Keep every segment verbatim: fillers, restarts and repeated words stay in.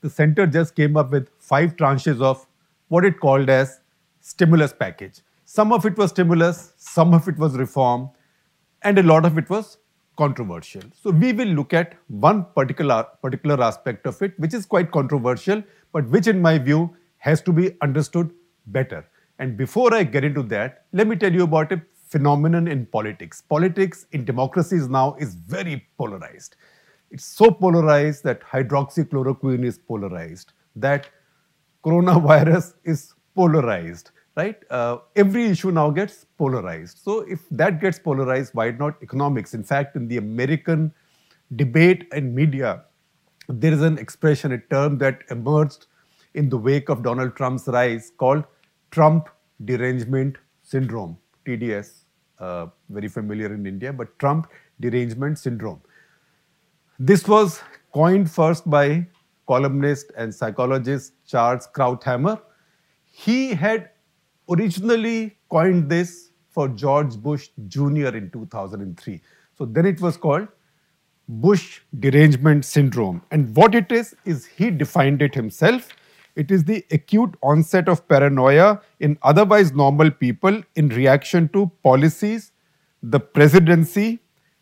the center just came up with five tranches of what it called as stimulus package. Some of it was stimulus, some of it was reform, and a lot of it was controversial. So we will look at one particular particular aspect of it, which is quite controversial, but which in my view has to be understood better. And before I get into that, let me tell you about a phenomenon in politics. Politics in democracies now is very polarized. It's so polarized that hydroxychloroquine is polarized, that coronavirus is polarized, right? Uh, every issue now gets polarized. So if that gets polarized, why not economics? In fact, in the American debate and media, there is an expression, a term that emerged in the wake of Donald Trump's rise called Trump derangement syndrome, T D S, uh, very familiar in India, but Trump derangement syndrome. This was coined first by columnist and psychologist Charles Krauthammer. He had originally coined this for George Bush Junior in two thousand three. So then it was called Bush derangement syndrome. And what it is, is he defined it himself. It is the acute onset of paranoia in otherwise normal people in reaction to policies, the presidency,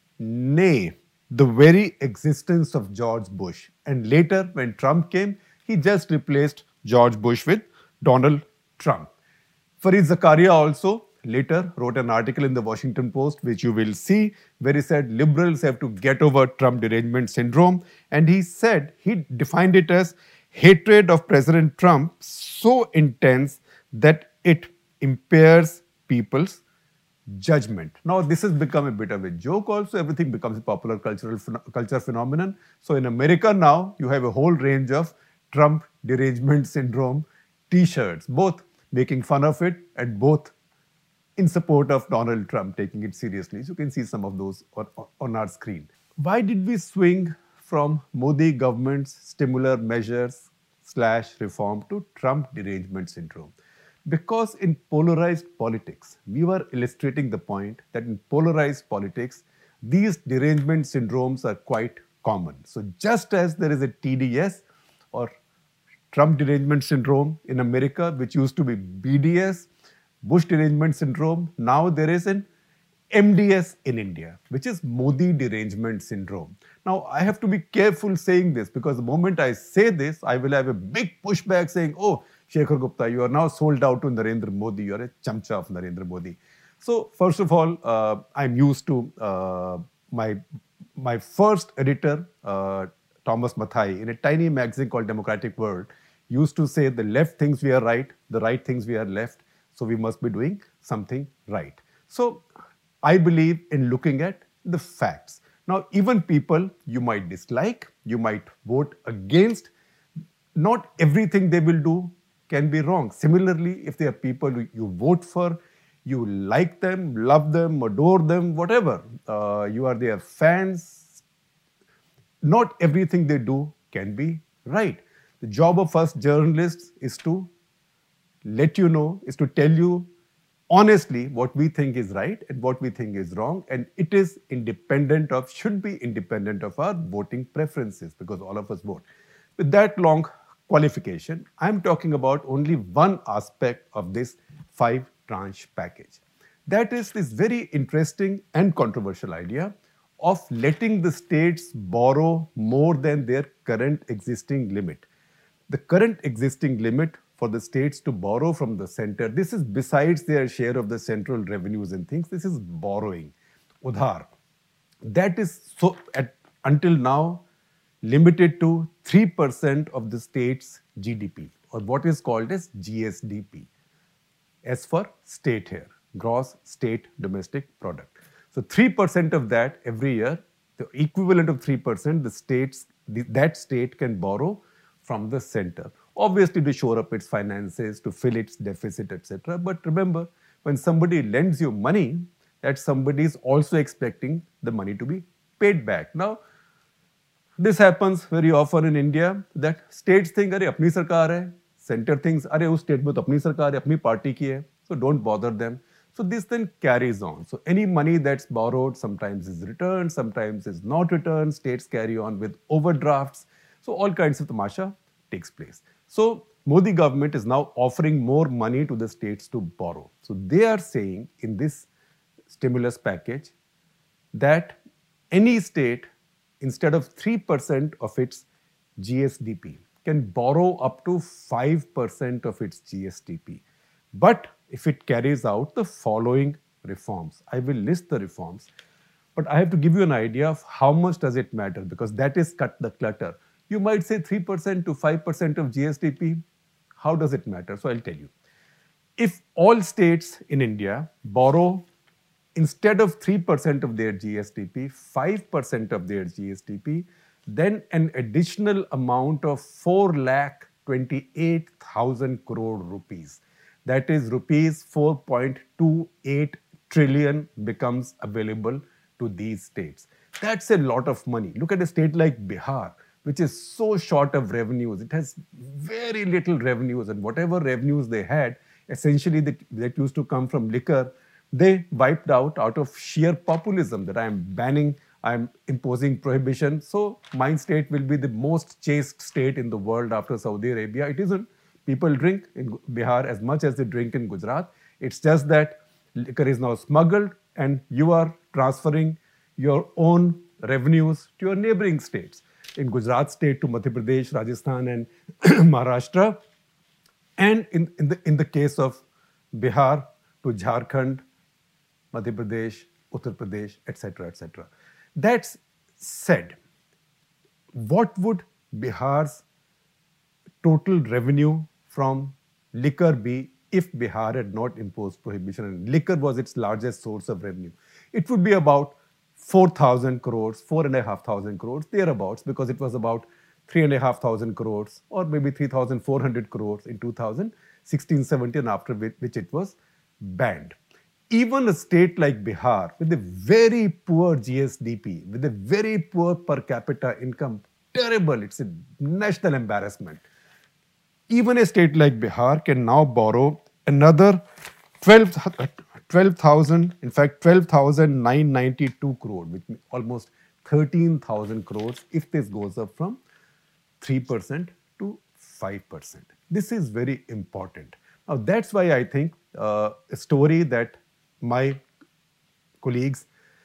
nay, the very existence of George Bush. And later, when Trump came, he just replaced George Bush with Donald Trump. Fareed Zakaria also later wrote an article in the Washington Post, which you will see, where he said liberals have to get over Trump derangement syndrome. And he said, he defined it as hatred of President Trump so intense that it impairs people's judgment. Now, this has become a bit of a joke also. Everything becomes a popular cultural culture phenomenon. So in America now, you have a whole range of Trump derangement syndrome T-shirts, both making fun of it and both in support of Donald Trump, taking it seriously. So you can see some of those on, on our screen. Why did we swing from Modi government's stimulus measures slash reform to Trump derangement syndrome? Because in polarized politics, we were illustrating the point that in polarized politics, these derangement syndromes are quite common. So just as there is a T D S or Trump derangement syndrome in America, which used to be B D S, Bush derangement syndrome, now there is an M D S in India, which is Modi derangement syndrome. Now, I have to be careful saying this because the moment I say this, I will have a big pushback saying, oh, Shekhar Gupta, you are now sold out to Narendra Modi. You are a chamcha of Narendra Modi. So, first of all, uh, I'm used to uh, my, my first editor, uh, Thomas Mathai, in a tiny magazine called Democratic World, used to say the left thinks we are right, the right thinks we are left, so we must be doing something right. So, I believe in looking at the facts. Now, even people you might dislike, you might vote against, not everything they will do can be wrong. Similarly, if there are people you vote for, you like them, love them, adore them, whatever, uh, you are their fans, not everything they do can be right. The job of us journalists is to let you know, is to tell you honestly what we think is right and what we think is wrong, and it is independent of, should be independent of our voting preferences because all of us vote. With that long qualification, I'm talking about only one aspect of this five tranche package. That is this very interesting and controversial idea of letting the states borrow more than their current existing limit. The current existing limit for the states to borrow from the center, this is besides their share of the central revenues and things, this is borrowing, udhar. That is so at, until now limited to three percent of the state's G D P, or what is called as G S D P. S for state here, gross state domestic product. So three percent of that every year, the equivalent of three percent, the states, the, that state can borrow from the center. Obviously to shore up its finances, to fill its deficit, et cetera. But remember, when somebody lends you money, that somebody is also expecting the money to be paid back. Now, this happens very often in India that states think, "Arey, apni sarkar hai," center thinks, "Arey, us state mein to apni sarkar hai, apni party ki hai," so don't bother them. So this then carries on. So any money that's borrowed sometimes is returned, sometimes is not returned. States carry on with overdrafts. So all kinds of tamasha takes place. So Modi government is now offering more money to the states to borrow. So they are saying in this stimulus package that any state, instead of three percent of its G S D P, can borrow up to five percent of its G S D P. But if it carries out the following reforms, I will list the reforms, but I have to give you an idea of how much does it matter, because that is cut the clutter. You might say three percent to five percent of G S D P. How does it matter? So I'll tell you. If all states in India borrow, instead of three percent of their G S D P, five percent of their G S D P, then an additional amount of four lakh twenty-eight thousand crore rupees, that is rupees four point two eight trillion, becomes available to these states. That's a lot of money. Look at a state like Bihar, which is so short of revenues. It has very little revenues, and whatever revenues they had, essentially that, that used to come from liquor, they wiped out out of sheer populism, that I am banning, I am imposing prohibition. So my state will be the most chaste state in the world after Saudi Arabia. It isn't. People drink in Bihar as much as they drink in Gujarat. It's just that liquor is now smuggled and you are transferring your own revenues to your neighboring states. In Gujarat state to Madhya Pradesh, Rajasthan and Maharashtra. And in, in, the, in the case of Bihar to Jharkhand, Madhya Pradesh, Uttar Pradesh, et cetera, et cetera. That's said, what would Bihar's total revenue from liquor be if Bihar had not imposed prohibition and liquor was its largest source of revenue? It would be about four thousand crores, four and a half thousand crores, thereabouts, because it was about three and a half thousand crores or maybe three thousand four hundred crores in two thousand sixteen seventeen, after which it was banned. Even a state like Bihar, with a very poor G S D P, with a very poor per capita income, terrible, it's a national embarrassment. Even a state like Bihar can now borrow another twelve thousand, in fact, twelve thousand nine hundred ninety-two crore, which means almost thirteen thousand crores if this goes up from three percent to five percent. This is very important. Now, that's why I think uh, a story that my colleagues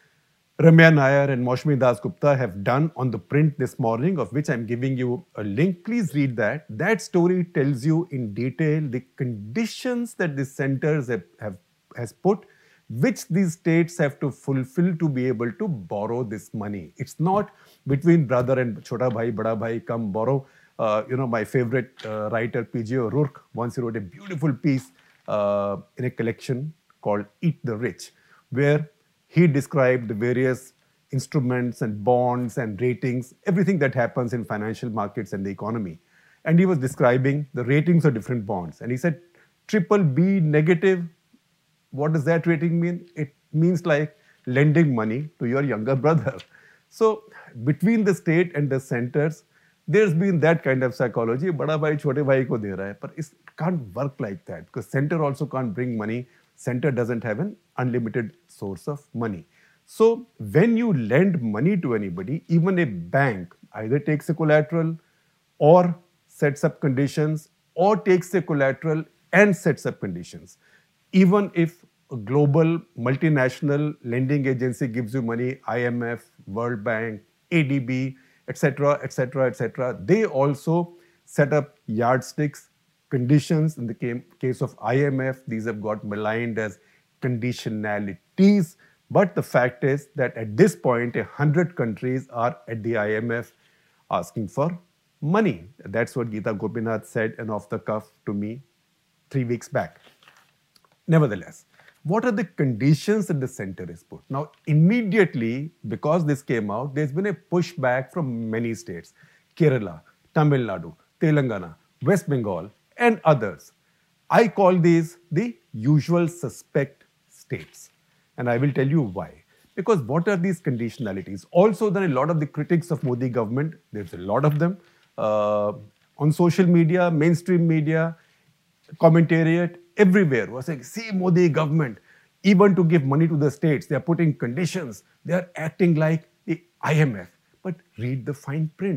Ramya Nair and Maushami Das Gupta have done on the print this morning, of which I'm giving you a link. Please read that. That story tells you in detail the conditions that the centers have, have has put, which these states have to fulfill to be able to borrow this money. It's not between brother and chota bhai, bada bhai, come borrow. Uh, you know, my favorite uh, writer, P J O'Rourke, once wrote a beautiful piece uh, in a collection called Eat the Rich, where he described the various instruments and bonds and ratings, everything that happens in financial markets and the economy. And he was describing the ratings of different bonds. And he said, triple B negative, what does that rating mean? It means like lending money to your younger brother. So between the state and the centers, there's been that kind of psychology. Bada bhai chote bhai ko de raha hai. But it can't work like that, because center also can't bring money. Center doesn't have an unlimited source of money. So when you lend money to anybody, even a bank either takes a collateral or sets up conditions, or takes a collateral and sets up conditions. Even if a global multinational lending agency gives you money, I M F, World Bank, A D B, et cetera, et cetera, et cetera, they also set up yardsticks, conditions. In the case of I M F, these have got maligned as conditionalities. But the fact is that at this point, a hundred countries are at the I M F asking for money. That's what Geeta Gopinath said and off the cuff to me three weeks back. Nevertheless, what are the conditions that the center is put? Now, immediately, because this came out, there's been a pushback from many states. Kerala, Tamil Nadu, Telangana, West Bengal, and others. I call these the usual suspect states. And I will tell you why. Because what are these conditionalities? Also, there are a lot of the critics of Modi government, there's a lot of them, uh, on social media, mainstream media, commentariat, everywhere was saying, see Modi government, even to give money to the states, they are putting conditions, they are acting like the I M F. But read the fine print.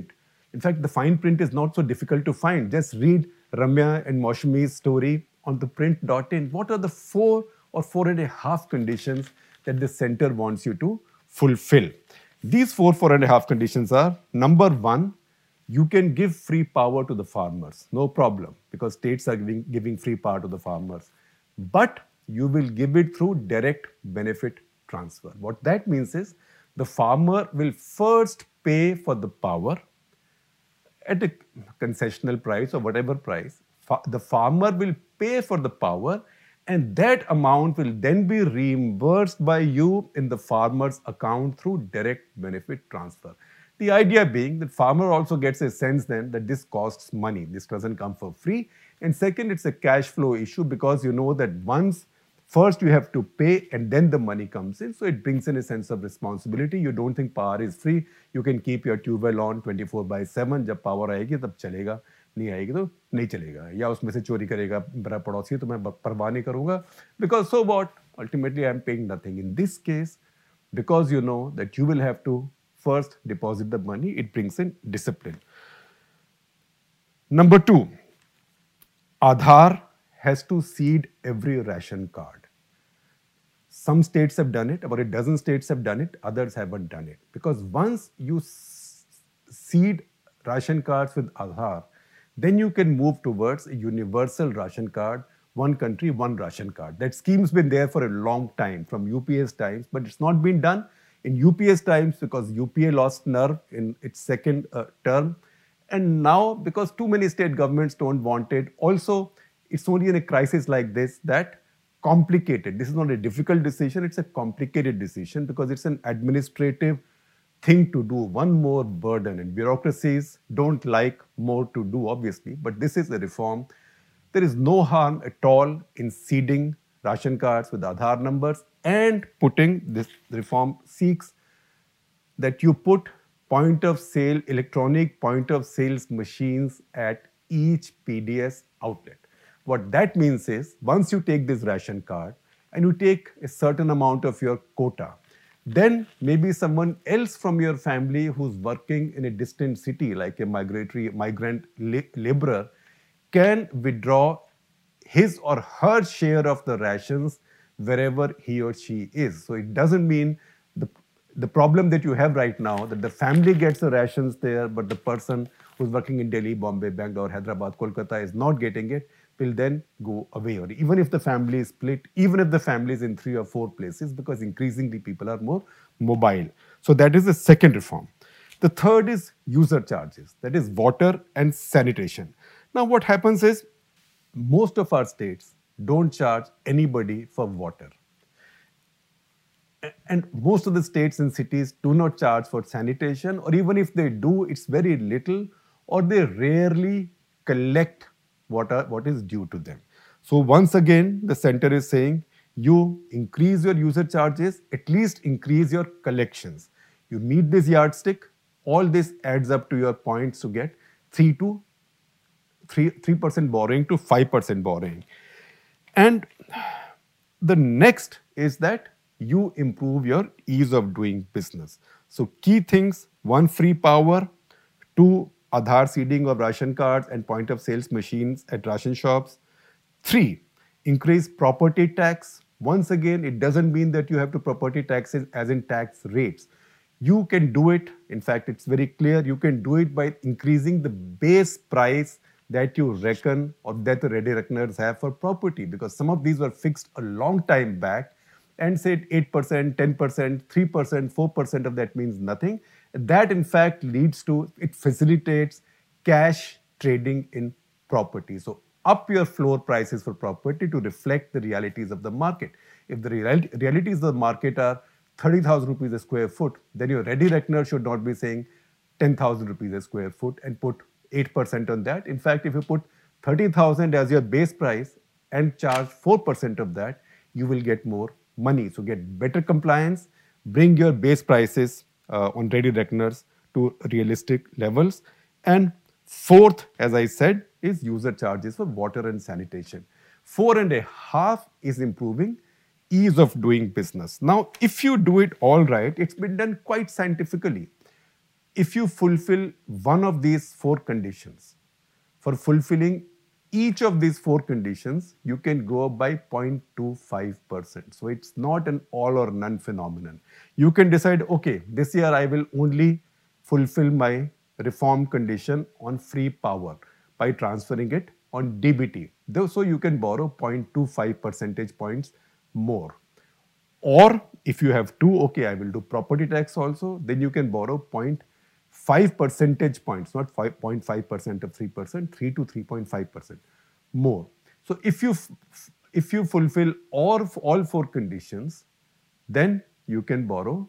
In fact, the fine print is not so difficult to find. Just read Ramya and Mausumi's story on the print dot in. What are the four or four and a half conditions that the center wants you to fulfill? These four, four and a half conditions are: number one, you can give free power to the farmers. No problem, because states are giving, giving free power to the farmers. But you will give it through direct benefit transfer. What that means is the farmer will first pay for the power at a concessional price or whatever price. Fa- the farmer will pay for the power, and that amount will then be reimbursed by you in the farmer's account through direct benefit transfer. The idea being that farmer also gets a sense then that this costs money. This doesn't come for free. And second, it's a cash flow issue, because you know that once first you have to pay and then the money comes in. So it brings in a sense of responsibility. You don't think power is free. You can keep your tubewell on twenty-four by seven. जब power आएगी तब चलेगा, नहीं आएगी तो नहीं चलेगा. या उसमें से चोरी करेगा मेरा पड़ोसी तो मैं परवाह नहीं करूँगा. Because so what? Ultimately, I am paying nothing. In this case, because you know that you will have to first deposit the money, it brings in discipline. Number two, Aadhaar has to seed every ration card. Some states have done it, about a dozen states have done it, others haven't done it. Because once you seed ration cards with Aadhaar, then you can move towards a universal ration card, one country, one ration card. That scheme's been there for a long time, from U P A's times, but it's not been done in U P A's times because U P A lost nerve in its second uh, term. And now, because too many state governments don't want it, also, it's only in a crisis like this that complicated. This is not a difficult decision, it's a complicated decision because it's an administrative thing to do, one more burden. And bureaucracies don't like more to do, obviously, but this is a reform. There is no harm at all in seeding ration cards with Aadhaar numbers, and putting this reform seeks that you put point of sale, electronic point of sales machines at each P D S outlet. What that means is, once you take this ration card and you take a certain amount of your quota, then maybe someone else from your family who's working in a distant city, like a migratory migrant laborer, can withdraw his or her share of the rations wherever he or she is. So it doesn't mean the, the problem that you have right now, that the family gets the rations there, but the person who's working in Delhi, Bombay, Bangalore, Hyderabad, Kolkata is not getting it, will then go away. Or even if the family is split, even if the family is in three or four places, because increasingly people are more mobile. So that is the second reform. The third is user charges, that is water and sanitation. Now what happens is, most of our states don't charge anybody for water. And most of the states and cities do not charge for sanitation, or even if they do, it's very little, or they rarely collect what, are, what is due to them. So once again, the center is saying, you increase your user charges, at least increase your collections. You meet this yardstick, all this adds up to your points to get three to three, three percent borrowing to five percent borrowing. And the next is that you improve your ease of doing business. So key things: one, free power; two, Aadhaar seeding of ration cards and point of sales machines at ration shops; three, increase property tax. Once again, it doesn't mean that you have to property taxes as in tax rates. You can do it, in fact, it's very clear, you can do it by increasing the base price that you reckon or that the ready reckoners have for property, because some of these were fixed a long time back and said eight percent, ten percent, three percent, four percent of that means nothing. That in fact leads to, it facilitates cash trading in property. So up your floor prices for property to reflect the realities of the market. If the real, realities of the market are thirty thousand rupees a square foot, then your ready reckoner should not be saying ten thousand rupees a square foot and put eight percent on that. In fact, if you put thirty thousand as your base price and charge four percent of that, you will get more money. So get better compliance, bring your base prices uh, on ready reckoners to realistic levels. And fourth, as I said, is user charges for water and sanitation. Four and a half is improving ease of doing business. Now, if you do it all right, it's been done quite scientifically. if you fulfill one of these four conditions, for fulfilling each of these four conditions, you can go up by zero point two five percent. So it's not an all or none phenomenon. You can decide, okay, this year I will only fulfill my reform condition on free power by transferring it on D B T. So you can borrow zero point two five percentage points more. Or if you have two, okay, I will do property tax also, then you can borrow zero point five percentage points, not five point five percent of three percent, three to three point five percent more. So if you if you fulfill all, all four conditions, then you can borrow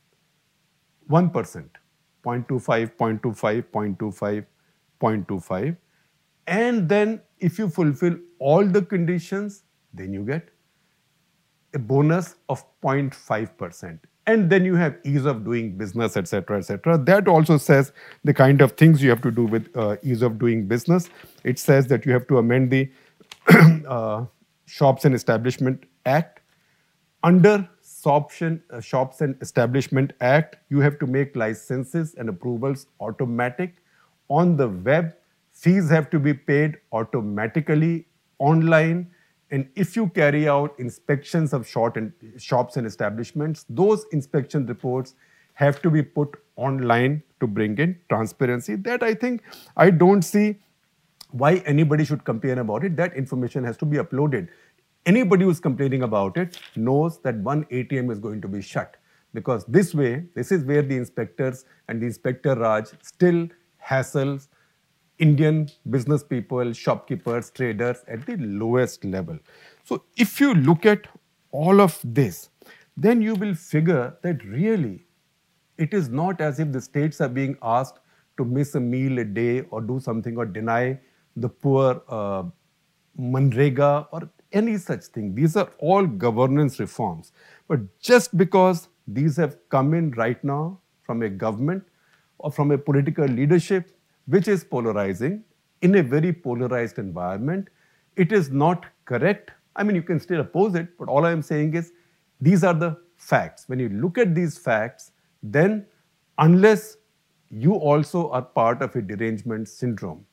one percent, zero point two five, zero point two five, zero point two five, zero point two five. And then if you fulfill all the conditions, then you get a bonus of zero point five percent. And then you have ease of doing business, et cetera, et cetera. That also says the kind of things you have to do with uh, ease of doing business. It says that you have to amend the uh, Shops and Establishment Act. Under Shops and, uh, Shops and Establishment Act, you have to make licenses and approvals automatic on the web. Fees have to be paid automatically online. And if you carry out inspections of short and shops and establishments, those inspection reports have to be put online to bring in transparency. That I think, I don't see why anybody should complain about it. That information has to be uploaded. Anybody who's complaining about it knows that one A T M is going to be shut, because this way, this is where the inspectors and the Inspector Raj still hassles Indian business people, shopkeepers, traders at the lowest level. So if you look at all of this, then you will figure that really it is not as if the states are being asked to miss a meal a day or do something or deny the poor uh, Manrega or any such thing. These are all governance reforms. But just because these have come in right now from a government or from a political leadership which is polarizing in a very polarized environment, it is not correct. I mean, you can still oppose it, but all I am saying is these are the facts. When you look at these facts, then unless you also are part of a derangement syndrome,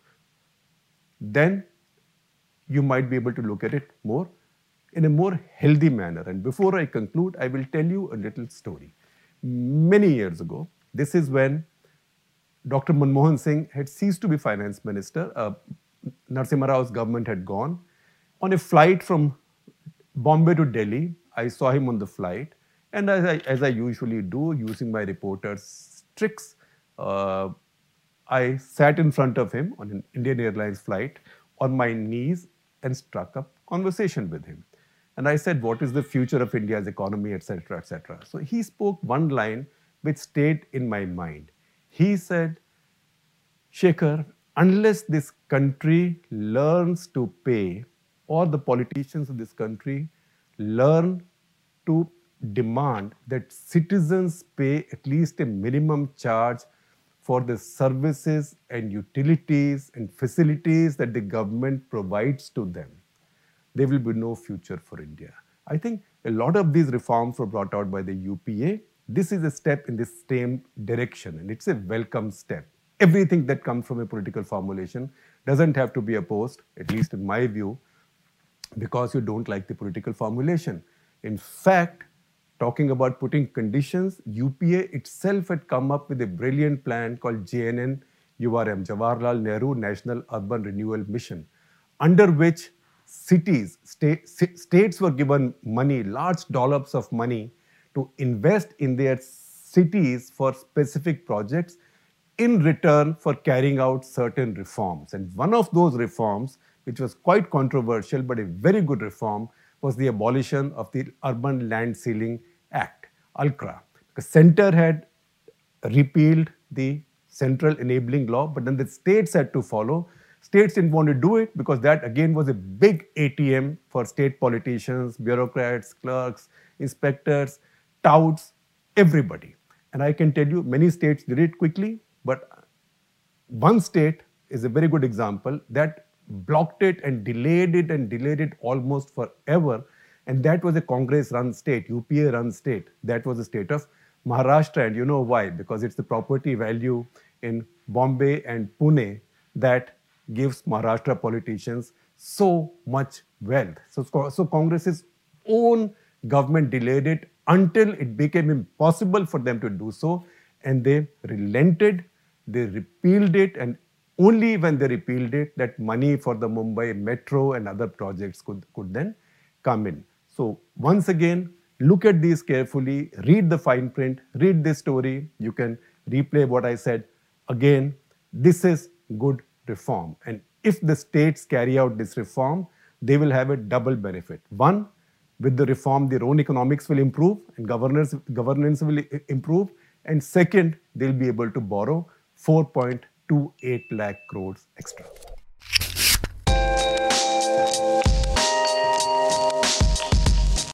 then you might be able to look at it more in a more healthy manner. And before I conclude, I will tell you a little story. Many years ago, this is when Doctor Manmohan Singh had ceased to be finance minister. Uh, Narasimha Rao's government had gone. On a flight from Bombay to Delhi, I saw him on the flight. And as I, as I usually do, using my reporter's tricks, uh, I sat in front of him on an Indian Airlines flight on my knees and struck up conversation with him. And I said, what is the future of India's economy, et cetera, et cetera. So he spoke one line which stayed in my mind. He said, Shekhar, unless this country learns to pay, or the politicians of this country learn to demand that citizens pay at least a minimum charge for the services and utilities and facilities that the government provides to them, there will be no future for India. I think a lot of these reforms were brought out by the U P A. This is a step in this same direction, and it's a welcome step. Everything that comes from a political formulation doesn't have to be opposed, at least in my view, because you don't like the political formulation. In fact, talking about putting conditions, U P A itself had come up with a brilliant plan called J N N U R M, Jawaharlal Nehru National Urban Renewal Mission, under which cities, state, states were given money, large dollops of money, to invest in their cities for specific projects in return for carrying out certain reforms. And one of those reforms, which was quite controversial but a very good reform, was the abolition of the Urban Land Ceiling Act, U L C R A. The center had repealed the Central Enabling Law, but then the states had to follow. States didn't want to do it because that again was a big A T M for state politicians, bureaucrats, clerks, inspectors, touts, everybody. And I can tell you many states did it quickly, but one state is a very good example that blocked it and delayed it and delayed it almost forever. And that was a Congress-run state, U P A-run state. That was the state of Maharashtra, and you know why? Because it's the property value in Bombay and Pune that gives Maharashtra politicians so much wealth. So, so Congress's own government delayed it until it became impossible for them to do so, and they relented, they repealed it, and only when they repealed it that money for the Mumbai metro and other projects could, could then come in. So once again, look at these carefully, read the fine print, read this story. You can replay what I said. Again, this is good reform. And if the states carry out this reform, they will have a double benefit. One, with the reform, their own economics will improve and governance, governance will improve. And second, they'll be able to borrow four point two eight lakh crores extra.